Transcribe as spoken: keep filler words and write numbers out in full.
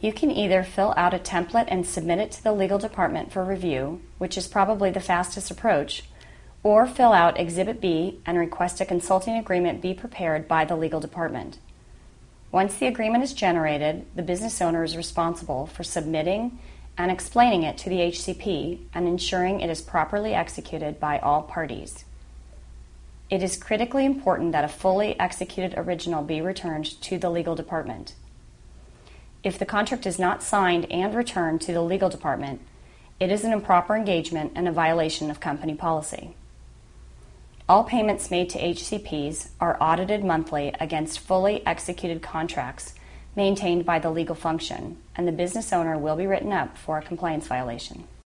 You can either fill out a template and submit it to the legal department for review, which is probably the fastest approach, or fill out Exhibit B and request a consulting agreement be prepared by the legal department. Once the agreement is generated, the business owner is responsible for submitting and explaining it to the H C P and ensuring it is properly executed by all parties. It is critically important that a fully executed original be returned to the legal department. If the contract is not signed and returned to the legal department, it is an improper engagement and a violation of company policy. All payments made to H C Ps are audited monthly against fully executed contracts maintained by the legal function, and the business owner will be written up for a compliance violation.